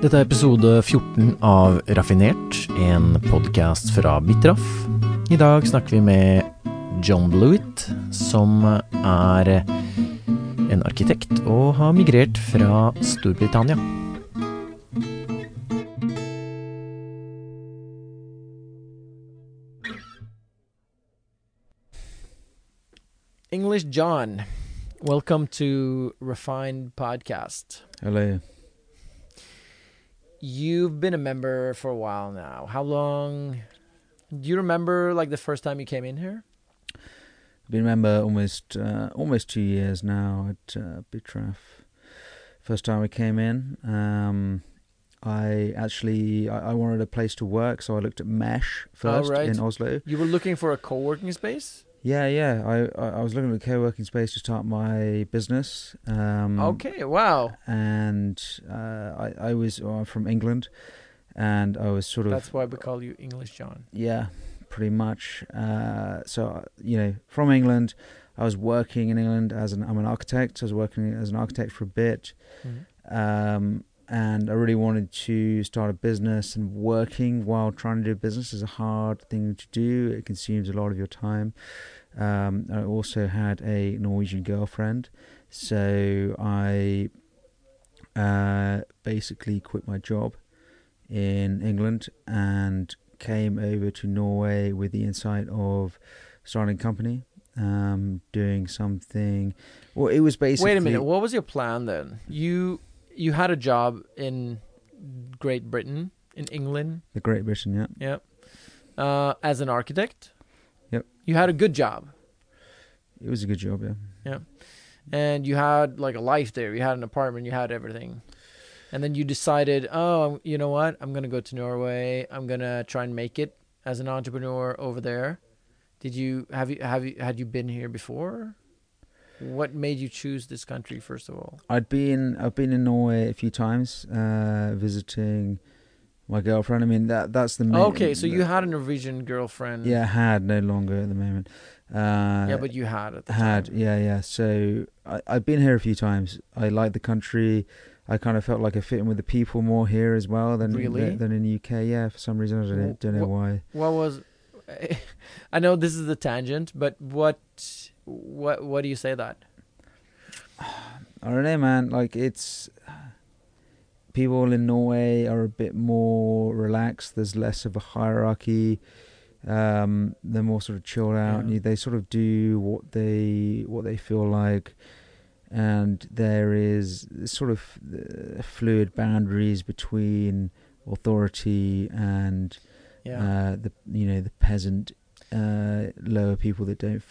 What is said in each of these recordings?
Dette er episode 14 av Raffinert, en podcast fra Bitraff. I dag snakker vi med John Blewett, som er en arkitekt og har migrert fra Storbritannia. English John, welcome to Refined Podcast. Hello. You've been a member for a while now. How long? Do you remember like the first time you came in here? I've been a member almost 2 years now at Bitraff. First time I came in, I wanted a place to work, so I looked at Mesh first in Oslo. You were looking for a co-working space? Yeah. I was looking at a co-working space to start my business. Okay, wow. And I'm from England, and I was sort of... That's why we call you English John. Yeah, pretty much. So, from England, I was working in England I'm an architect. I was working as an architect for a bit. Mm-hmm. And I really wanted to start a business, and working while trying to do business is a hard thing to do. It consumes a lot of your time. I also had a Norwegian girlfriend, so I basically quit my job in England and came over to Norway with the insight of starting a company, doing something. Well, it was basically... Wait a minute, what was your plan then? You had a job in Great Britain, in England. The Great Britain, yeah. Yeah. As an architect? Yep. You had a good job. It was a good job, yeah. Yeah. And you had like a life there. You had an apartment, you had everything. And then you decided, oh, you know what? I'm going to go to Norway. I'm going to try and make it as an entrepreneur over there. Had you been here before? What made you choose this country, first of all? I've been in Norway a few times, visiting my girlfriend. I mean, that's the main... Okay, so you had a Norwegian girlfriend. Yeah, had, no longer at the moment. Yeah, but you had at the time. Yeah. So I've been here a few times. I like the country. I kind of felt like I fit in with the people more here as well than in the UK. Yeah, for some reason I don't know why. What was... I know this is a tangent, but what do you say that? I don't know, man. Like, it's... People in Norway are a bit more relaxed. There's less of a hierarchy. They're more sort of chilled out. Yeah. They sort of do what they feel like, and there is sort of fluid boundaries between authority and the peasant, lower people that don't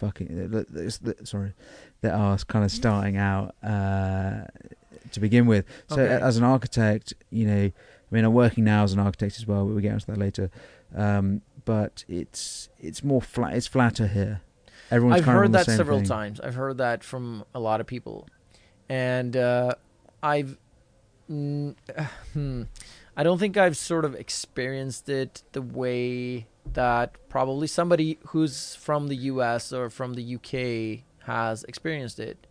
that are kind of starting out to begin with. So as an architect, I'm working now as an architect as well. We'll get into that later. But it's more flat. It's flatter here. I've heard that several times. I've heard that from a lot of people, and I don't think I've sort of experienced it the way that probably somebody who's from the US or from the UK has experienced it.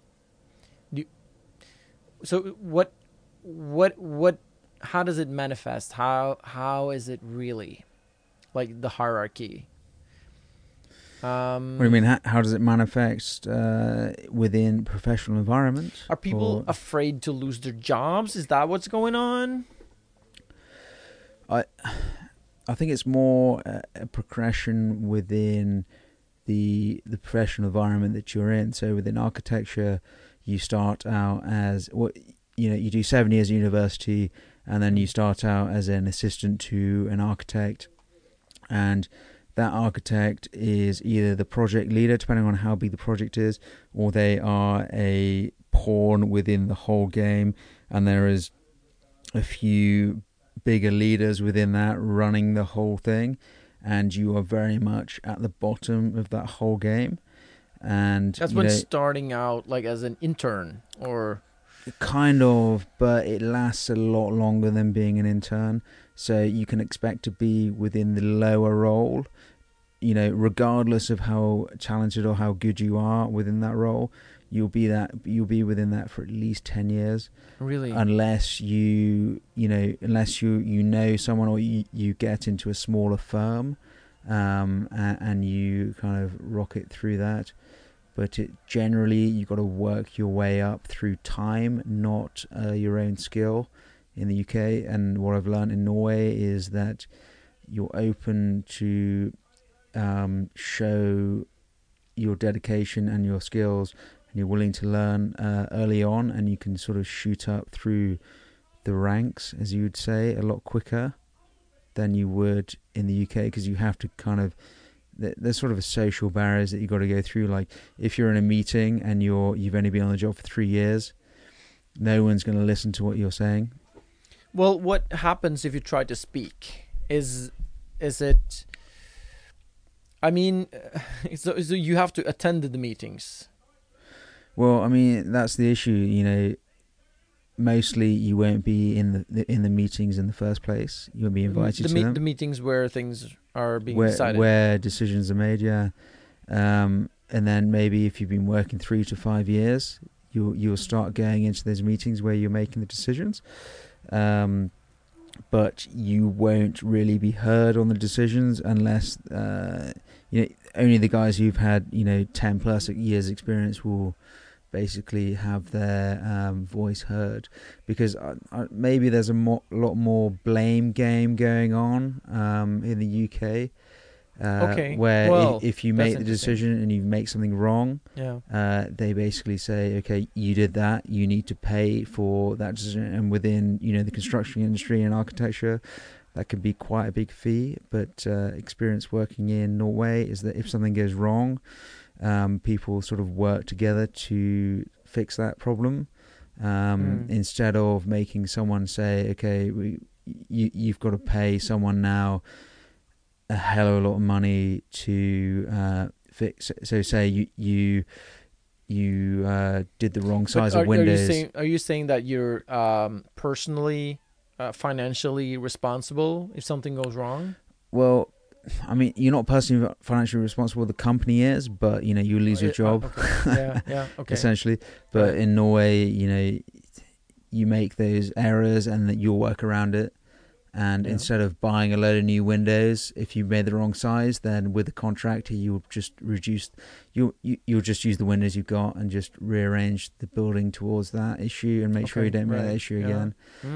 So what? How does it manifest? How is it really? Like the hierarchy. What do you mean? How does it manifest within professional environment? Are people afraid to lose their jobs? Is that what's going on? I think it's more a progression within the professional environment that you're in. So within architecture, you start out as you do 7 years of university, and then you start out as an assistant to an architect. And that architect is either the project leader, depending on how big the project is, or they are a pawn within the whole game. And there is a few bigger leaders within that running the whole thing. And you are very much at the bottom of that whole game. And that's when starting out like as an intern or... Kind of, but it lasts a lot longer than being an intern. So you can expect to be within the lower role, regardless of how talented or how good you are within that role. you'll be within that for at least 10 years. Really? Unless unless you know someone, or you get into a smaller firm, and you kind of rocket through that. But generally, you've got to work your way up through time, not your own skill in the UK. And what I've learned in Norway is that you're open to show your dedication and your skills, and you're willing to learn early on, and you can sort of shoot up through the ranks, as you would say, a lot quicker than you would in the UK, because you have to kind of, there's sort of a social barriers that you got to go through. Like if you're in a meeting and you've only been on the job for 3 years, no one's going to listen to what you're saying. Well, what happens if you try to speak? Is it? I mean, so you have to attend the meetings. Well, I mean, that's the issue. Mostly you won't be in the meetings in the first place. You won't be invited to them. The meetings where things are being decided, where decisions are made. Yeah, and then maybe if you've been working 3 to 5 years, you'll start going into those meetings where you're making the decisions. But you won't really be heard on the decisions unless only the guys who've had 10 plus years experience will basically have their voice heard, because maybe there's a lot more blame game going on in the UK. Where if you make the decision and you make something wrong, they basically say, okay, you did that, you need to pay for that decision. And within the construction industry and architecture, that could be quite a big fee. But experience working in Norway is that if something goes wrong, people sort of work together to fix that problem, instead of making someone say, okay, you've got to pay someone now a hell of a lot of money to fix. So say you did the wrong size of windows. Are you saying that you're personally, financially responsible if something goes wrong? Well, I mean, you're not personally financially responsible. The company is, but you lose your job. Okay. Okay. Essentially. But in Norway, you make those errors and that you'll work around it. And instead of buying a load of new windows, if you made the wrong size, then with the contractor, you'll just you'll just use the windows you've got and just rearrange the building towards that issue and make sure you don't make that issue again.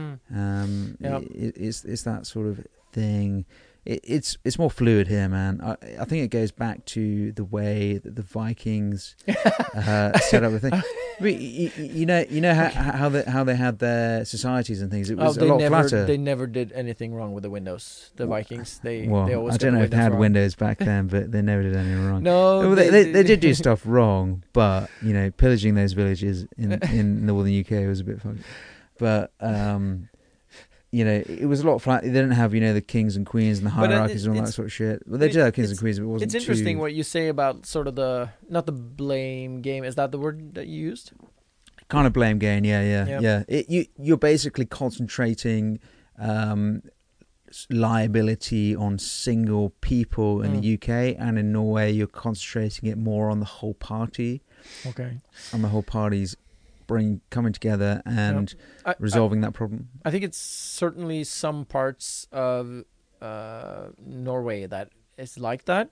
It's that sort of thing. It's more fluid here, man. I think it goes back to the way that the Vikings set up the thing. I mean, how they had their societies and things. It was a lot flatter. They never did anything wrong with the windows. The Vikings, they always. I don't know if they had windows back then, but they never did anything wrong. No, they did do stuff wrong, but pillaging those villages in northern UK was a bit funny. But it was a lot flat. They didn't have, the kings and queens and the hierarchies and all that sort of shit. Well, they did have kings and queens, but it wasn't. It's interesting what you say about sort of not the blame game. Is that the word that you used? Kind of blame game, yeah. You're basically concentrating liability on single people in the UK, and in Norway, you're concentrating it more on the whole party. Okay. On the whole party's coming together and resolving that problem. I think it's certainly some parts of Norway that is like that.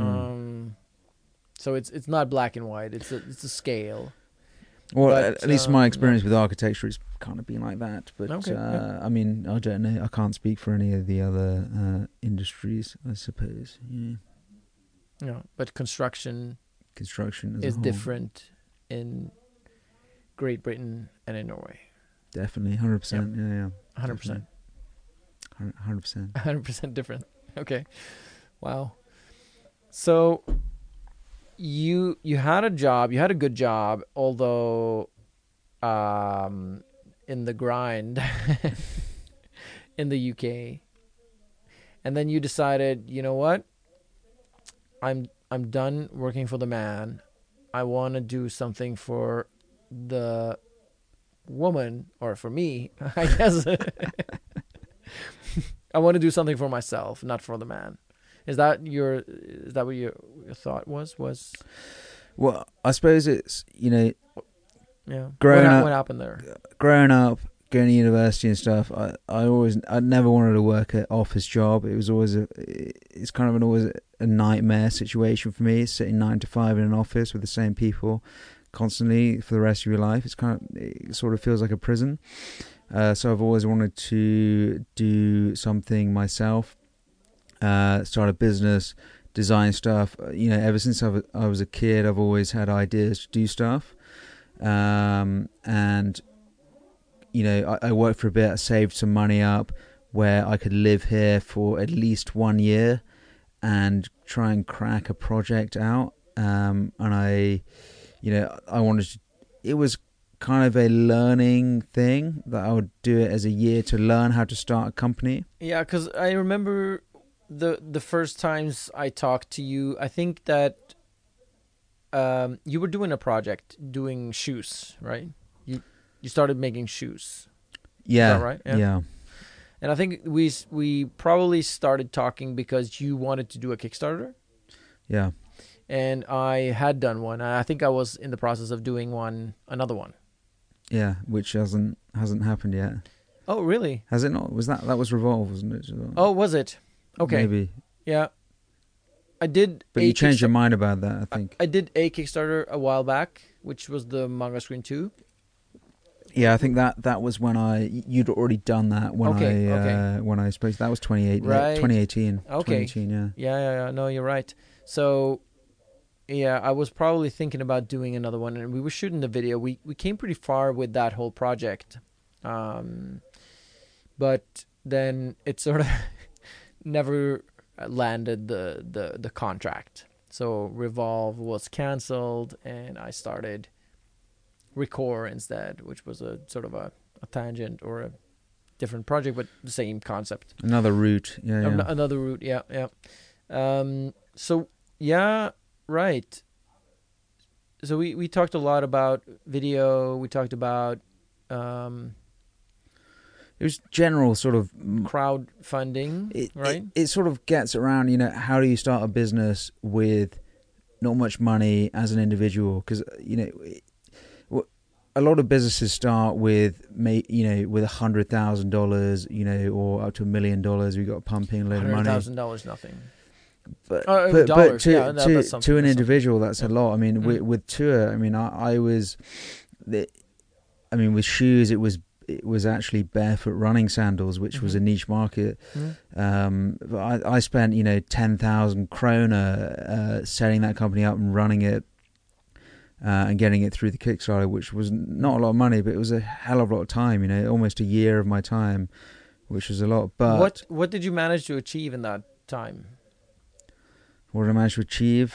So it's not black and white. It's a scale. Well, at least my experience with architecture has kind of been like that. But I mean, I don't know. I can't speak for any of the other industries, I suppose. Yeah, but construction is different in Great Britain and in Norway. Definitely, 100%. Yeah, 100%. 100%. 100% different. Okay. Wow. So you had a job, you had a good job, although in the grind in the UK. And then you decided, you know what? I'm done working for the man. I want to do something for the woman, or for me, I guess. I want to do something for myself, not for the man. Is that what your thought was? Well, I suppose it's Yeah. Growing what, up, what happened there? growing up, going to university and stuff, I never wanted to work an office job. It was always it's kind of always a nightmare situation for me, sitting 9 to 5 in an office with the same people constantly for the rest of your life. It sort of feels like a prison. So I've always wanted to do something myself, start a business, design stuff. Ever since I was a kid, I've always had ideas to do stuff. And I worked for a bit, I saved some money up where I could live here for at least 1 year and try and crack a project out. And I wanted to, it was kind of a learning thing that I would do it as a year to learn how to start a company. Yeah, because I remember the first times I talked to you, I think that you were doing a project, doing shoes, right? You started making shoes. Yeah. Is that right? Yeah. And I think we probably started talking because you wanted to do a Kickstarter. Yeah. And I had done one. I think I was in the process of doing another one. Yeah, which hasn't happened yet. Oh, really? Has it not? That was Revolve, wasn't it? Oh, was it? Okay. Maybe. Yeah. I did. But you changed your mind about that, I think. I did a Kickstarter a while back, which was the Manga Screen 2. Yeah, I think that was when you'd already done that when when I spoke. That was 2018. Right. 2018. Okay. 2018, yeah. Yeah. No, you're right. So, yeah, I was probably thinking about doing another one, and we were shooting the video. We came pretty far with that whole project, but then it sort of never landed the contract. So Revolve was canceled, and I started Recore instead, which was a sort of a tangent or a different project, but the same concept. Another route, yeah. Another route, yeah. So yeah, right. So we talked a lot about video. We talked about it was general sort of crowdfunding, right? It sort of gets around, how do you start a business with not much money as an individual? Because a lot of businesses start with with $100,000, or up to $1 million. We got pumping a load of money. $100,000, nothing. But dollars, to an individual, that's a lot. I mean, with tour, I mean, with shoes, it was actually barefoot running sandals, which was a niche market. But I spent 10,000 krona setting that company up and running it. And getting it through the Kickstarter, which was not a lot of money, but it was a hell of a lot of time, almost a year of my time, which was a lot. But what did you manage to achieve in that time? What did I manage to achieve?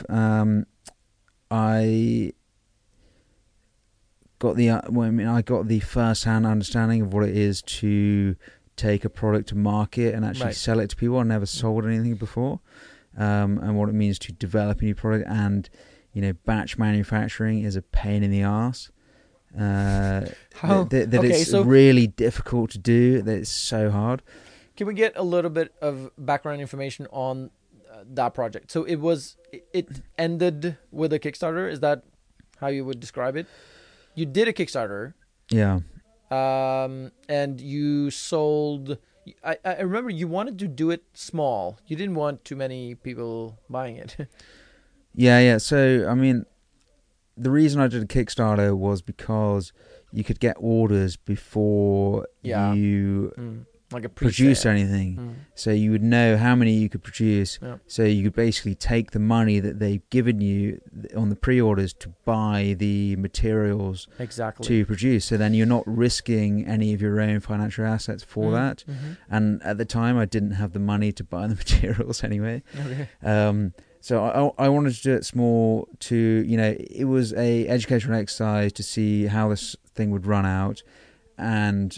I got the first-hand understanding of what it is to take a product to market and actually sell it to people. I never sold anything before, and what it means to develop a new product. And batch manufacturing is a pain in the arse. It's really difficult to do. That it's so hard. Can we get a little bit of background information on that project? So it ended with a Kickstarter. Is that how you would describe it? You did a Kickstarter. Yeah. And you sold. I remember you wanted to do it small. You didn't want too many people buying it. Yeah. So, I mean, the reason I did a Kickstarter was because you could get orders before you produce anything. So you would know how many you could produce. Yeah. So you could basically take the money that they've given you on the pre-orders to buy the materials to produce. So then you're not risking any of your own financial assets for that. And at the time, I didn't have the money to buy the materials anyway. Okay. So I wanted to do it small it was a educational exercise to see how this thing would run out, and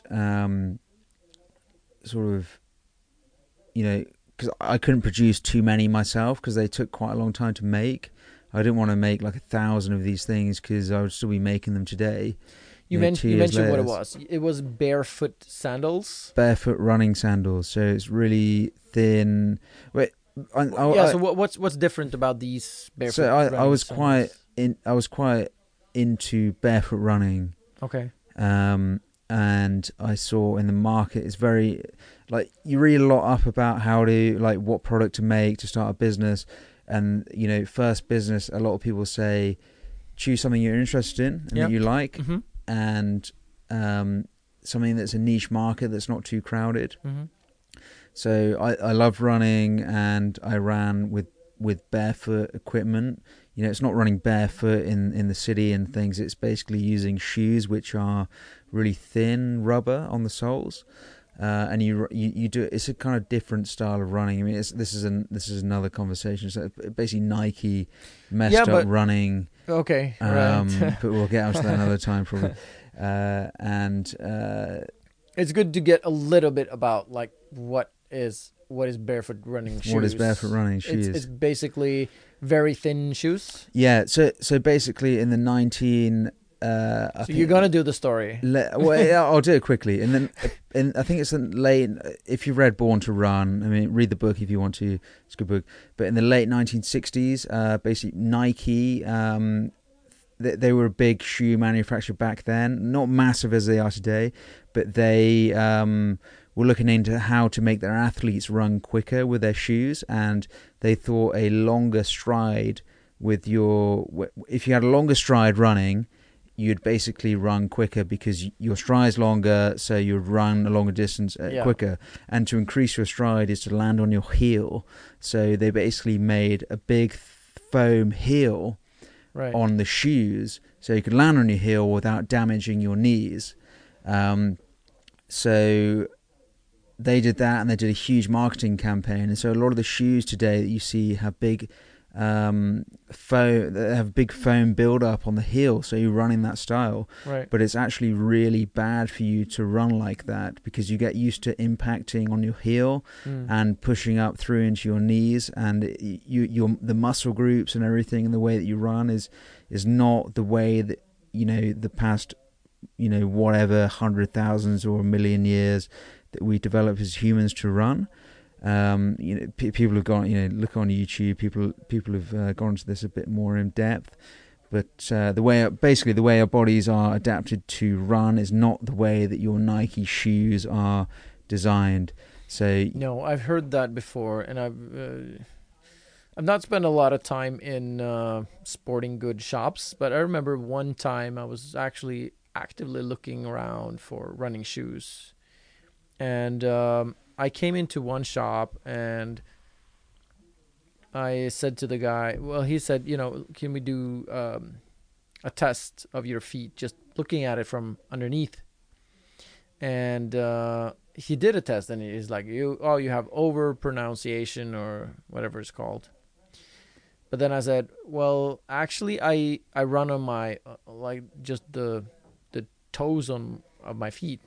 sort of, because I couldn't produce too many myself because they took quite a long time to make. I didn't want to make like 1,000 of these things because I would still be making them today. You mentioned what it was. It was barefoot sandals. Barefoot running sandals. So it's really thin. So what's different about these barefoot? So I was quite into barefoot running Okay. And I saw in the market, it's very, like, you read a lot up about how to, like, what product to make to start a business. And, first business, a lot of people say, choose something you're interested in and that you like, and something that's a niche market that's not too crowded. So I love running, and I ran with barefoot equipment. It's not running barefoot in the city and things. It's basically using shoes which are really thin rubber on the soles, and you do it. It's a kind of different style of running. I mean, this is another conversation. So basically, Nike messed up running. Okay, right. But we'll get onto that another time probably. It's good to get a little bit about like what is barefoot running shoes. What is barefoot running shoes? It's basically very thin shoes. Yeah. So basically, in the 19. So you're gonna do the story. I'll do it quickly, and then I think it's in late. If you've read Born to Run, I mean, read the book if you want to. It's a good book. But in the late 1960s, basically Nike, they were a big shoe manufacturer back then, not massive as they are today, but they were looking into how to make their athletes run quicker with their shoes, and they thought a longer stride if you had a longer stride running, you'd basically run quicker because your stride's longer, so you'd run a longer distance quicker. And to increase your stride is to land on your heel. So they basically made a big foam heel on the shoes, so you could land on your heel without damaging your knees. So they did that, and they did a huge marketing campaign. And so a lot of the shoes today that you see have big foam build up on the heel, so you run in that style, but it's actually really bad for you to run like that because you get used to impacting on your heel and pushing up through into your knees, and the muscle groups and everything, and the way that you run is not the way that the past whatever 100,000 or a million years that we develop as humans to run. People have gone, look on YouTube. People have gone into this a bit more in depth, but the way our bodies are adapted to run is not the way that your Nike shoes are designed. So no, I've heard that before, and I've not spent a lot of time in sporting goods shops, but I remember one time I was actually actively looking around for running shoes, and I came into one shop and I said to the guy, well, he said, can we do a test of your feet, just looking at it from underneath? And he did a test, and he's like, you have over pronunciation or whatever it's called. But then I said, well, actually, I run on my just the toes of my feet.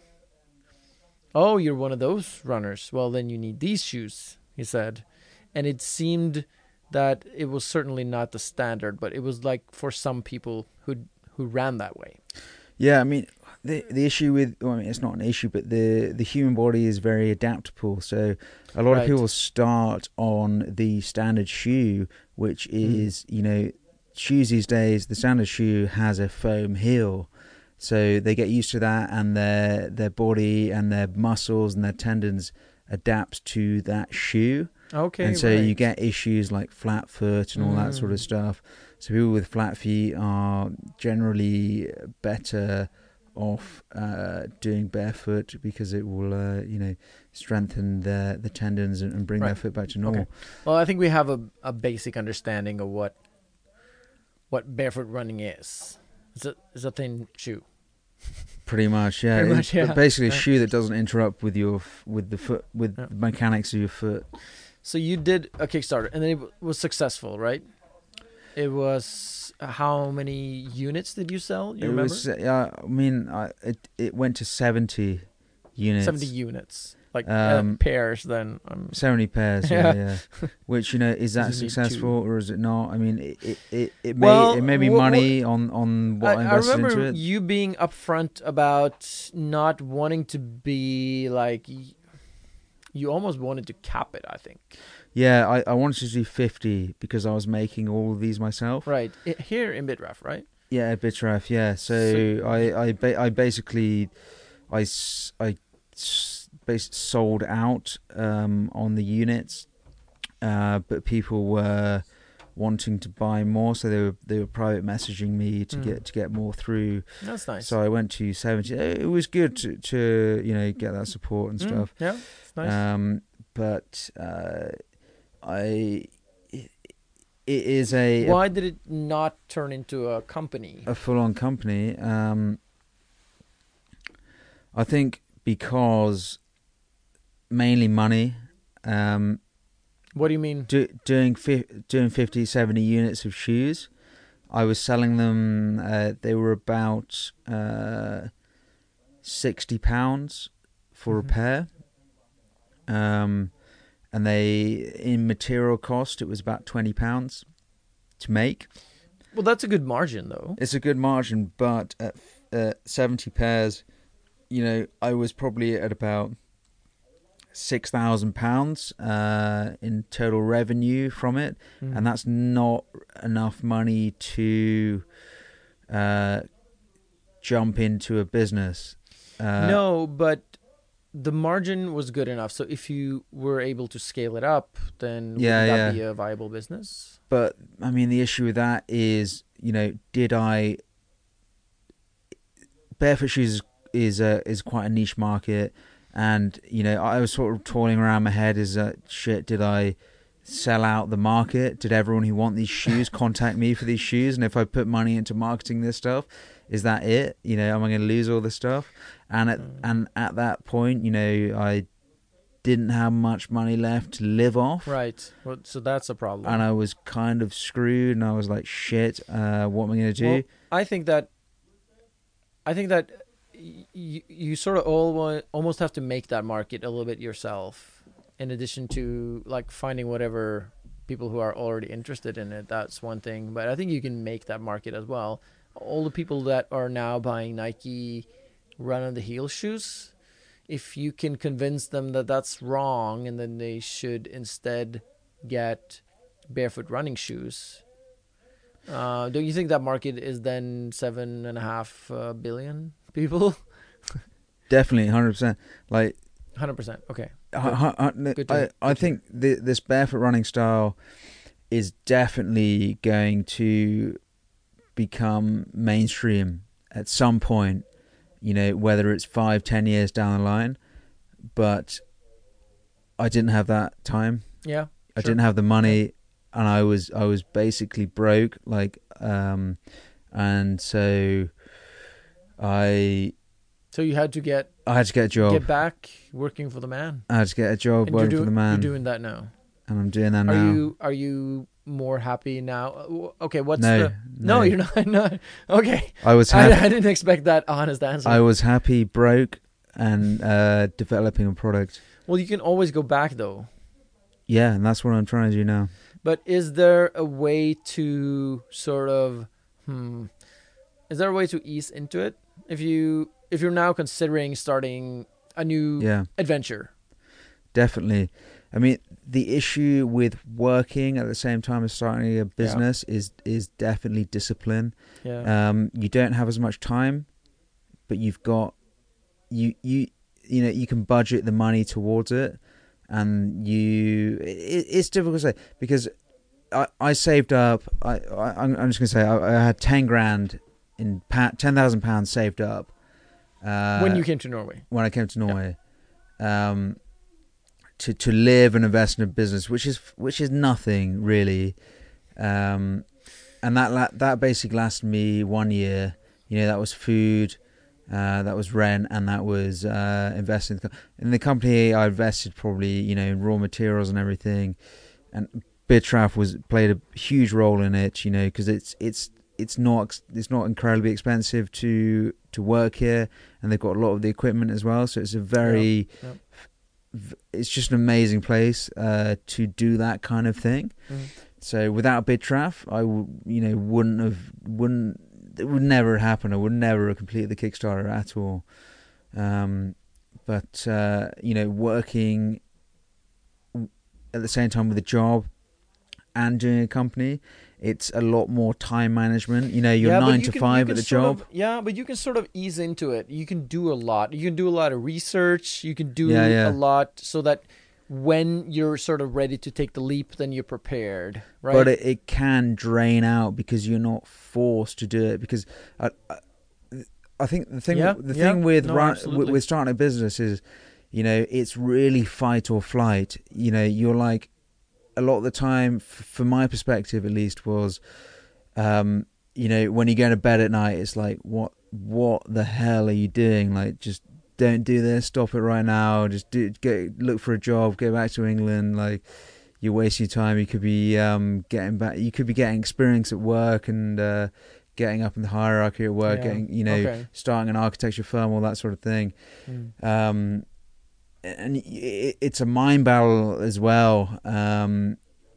Oh, you're one of those runners. Well, then you need these shoes, he said. And it seemed that it was certainly not the standard, but it was like for some people who ran that way. Yeah, I mean, the issue with, it's not an issue, but the human body is very adaptable. So a lot of people start on the standard shoe, which is, shoes these days, the standard shoe has a foam heel. So they get used to that, and their body and their muscles and their tendons adapt to that shoe. Okay, and so you get issues like flat foot and all that sort of stuff. So people with flat feet are generally better off doing barefoot because it will, strengthen the tendons and bring their foot back to normal. Okay. Well, I think we have a basic understanding of what barefoot running is. It's a thin shoe. Pretty much, yeah. But basically, a shoe that doesn't interrupt with the mechanics of your foot. So you did a Kickstarter, and then it was successful, right? It was how many units did you sell? You remember? It went to 70 units. 70 units. Like pairs, then. 70 pairs, yeah. Which, is that successful or is it not? I mean, it made me money on what I invested into it. I remember you being upfront about not wanting to be like, you almost wanted to cap it, I think. Yeah, I wanted to do 50 because I was making all of these myself. Right. Here in Bitraf, right? Yeah, Bitraf. Yeah. So I basically sold out on the units, but people were wanting to buy more, so they were private messaging me to get more through. That's nice. So I went to 70. It was good to get that support and stuff. Yeah, it's nice. But it is Why did it not turn into a company? A full-on company. I think because mainly money. What do you mean? Doing 50, 70 units of shoes. I was selling them. They were about £60 for a pair. And in material cost, it was about £20 to make. Well, that's a good margin, though. It's a good margin, but at 70 pairs, I was probably at about £6,000 in total revenue from it, and that's not enough money to jump into a business. No, but the margin was good enough. So if you were able to scale it up, then would that be a viable business? But I mean, the issue with that is, barefoot shoes is quite a niche market, and I was sort of toiling around my head: did I sell out the market? Did everyone who want these shoes contact me for these shoes? And if I put money into marketing this stuff, is that it? Am I going to lose all this stuff? And at that point, I didn't have much money left to live off. Right. Well, so that's a problem. And I was kind of screwed, and I was like, shit, what am I going to do? Well, I think that you sort of almost have to make that market a little bit yourself, in addition to like finding whatever people who are already interested in it. That's one thing. But I think you can make that market as well. All the people that are now buying Nike run on the heel shoes, if you can convince them that that's wrong and then they should instead get barefoot running shoes, don't you think that market is then 7.5 billion people? Definitely, 100%. Like 100%. Okay. I think this barefoot running style is definitely going to become mainstream at some point, whether it's 5-10 years down the line. But I didn't have that time. Yeah. I didn't have the money, and I was basically broke, and so So you had to I had to get a job. Get back working for the man. I had to get a job working for the man. You're doing that now. And I'm doing that now. Are you more happy now? Okay, No, you're not. No. Okay. I was happy. I didn't expect that honest answer. I was happy, broke, and developing a product. Well, you can always go back though. Yeah, and that's what I'm trying to do now. But is there a way to sort of is there a way to ease into it? If you're now considering starting a new adventure? Definitely. I mean, the issue with working at the same time as starting a business is definitely discipline. Yeah. You don't have as much time, but you've got you can budget the money towards it, and it's difficult to say because I saved up. I'm just gonna say I had 10 grand in £10,000 saved up. When you came to Norway. When I came to Norway. To live and invest in a business, which is nothing really, and that basically lasted me 1 year. That was food, that was rent, and that was investing in the company. I invested probably in raw materials and everything, and Bitraf played a huge role in it. Because it's not incredibly expensive to work here, and they've got a lot of the equipment as well. So it's a very it's just an amazing place to do that kind of thing. So without Bitraf, it would never happen. I would never have completed the Kickstarter at all. But working at the same time with a job and doing a company, it's a lot more time management. You're Yeah, but 9 you to can 5 at the sort job. of, yeah, but you can sort of ease into it. You can do a lot. You can do a lot of research. You can do Yeah, a yeah. lot so that when you're sort of ready to take the leap, then you're prepared, right? But it can drain out because you're not forced to do it. Because I think the thing with absolutely. with starting a business is, it's really fight or flight. You're like, a lot of the time, from my perspective at least, was, when you go to bed at night, it's like, what the hell are you doing? Like, just don't do this. Stop it right now. Just look for a job. Go back to England. Like, you're wasting your time. You could be getting back. You could be getting experience at work and getting up in the hierarchy at work. Yeah. Getting starting an architecture firm, all that sort of thing. And it's a mind battle as well. I mean,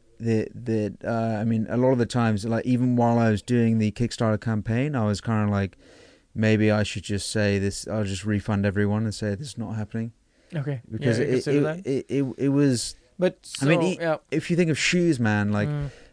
a lot of the times, like even while I was doing the Kickstarter campaign, I was kind of like, maybe I should just say this. I'll just refund everyone and say this is not happening. Okay. Because it was. But so, I mean, if you think of shoes, man, like.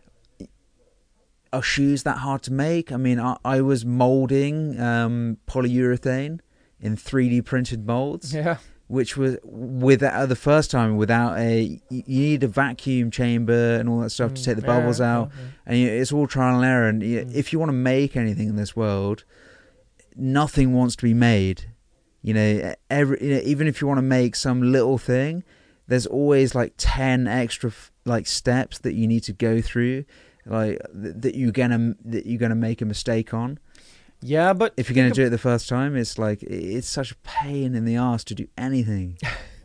Are shoes that hard to make? I mean, I was molding polyurethane in 3D printed molds. Yeah. Which was the first time without you need a vacuum chamber and all that stuff to take the bubbles out, and it's all trial and error. And if you want to make anything in this world, nothing wants to be made. Even if you want to make some little thing, there's always like 10 extra like steps that you need to go through, like that you're gonna make a mistake on. Yeah, but if you're going to do it the first time, it's like it's such a pain in the ass to do anything.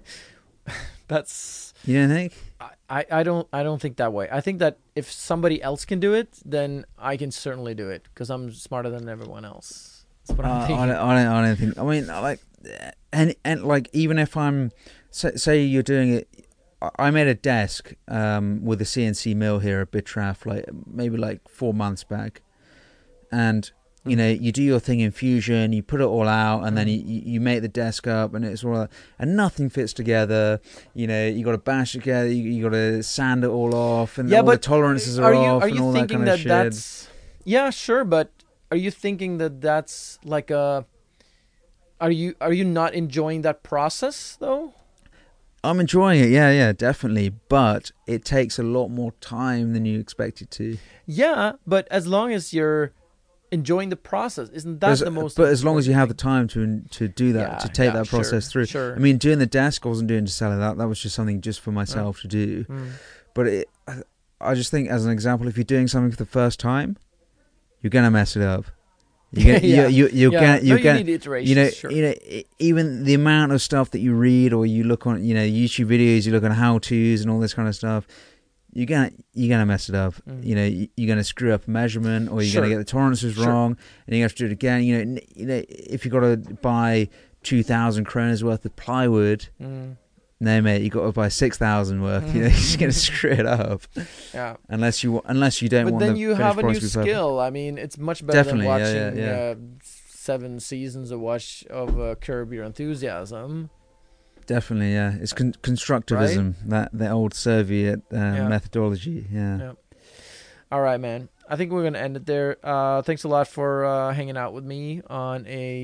That's you don't think? I don't think that way. I think that if somebody else can do it, then I can certainly do it because I'm smarter than everyone else. That's what I'm thinking. I don't think. I mean, like, and like even if I'm say you're doing it. I made a desk with a CNC mill here at Bitraf, like maybe like 4 months back, and. You do your thing in Fusion, you put it all out, and then you make the desk up, and it's all, and nothing fits together. You got to bash it together, you got to sand it all off, and all the tolerances are off, and all that kind of shit. That's, yeah, sure, but are you thinking that that's like a? Are you not enjoying that process though? I'm enjoying it, yeah, definitely, but it takes a lot more time than you expect it to. Yeah, but as long as you're enjoying the process, isn't that the most? But as long as you have the time to do that, to take that process through. Sure. I mean, doing the desk, I wasn't doing to sell it. That was just something just for myself to do. But I just think, as an example, if you're doing something for the first time, you're gonna mess it up. You're gonna need iterations. Even the amount of stuff that you read or you look on, YouTube videos, you look on how tos and all this kind of stuff. You're gonna mess it up. You're gonna screw up a measurement, or you're gonna get the tolerances wrong, and you have to do it again. If you got to buy 2,000 kronas worth of plywood, no mate, you got to buy 6,000 worth. You're just gonna screw it up. Yeah. Unless you don't want. But then you have a new skill. I mean, it's much better than watching 7 seasons of Curb Your Enthusiasm. Definitely, yeah. It's constructivism, right? The old Soviet methodology. Yeah. All right, man. I think we're gonna end it there. Thanks a lot for hanging out with me on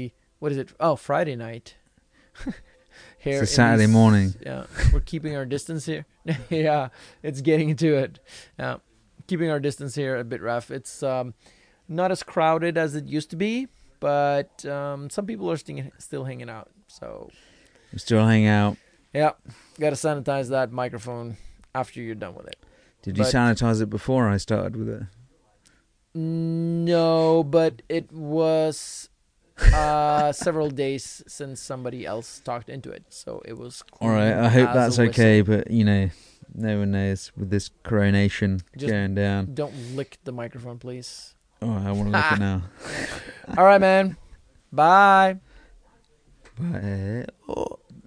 Friday night. Here it's a Saturday morning. Yeah, we're keeping our distance here. Yeah, it's getting into it. Yeah, keeping our distance here a bit rough. It's not as crowded as it used to be, but some people are still hanging out. So. Still hang out. Yeah. Got to sanitize that microphone after you're done with it. Did you sanitize it before I started with it? No, but it was several days since somebody else talked into it. So it was all right. I hope that's okay, but no one knows with this coronation going down. Don't lick the microphone, please. Oh, I want to lick it now. All right, man. Bye. Bye. Oh.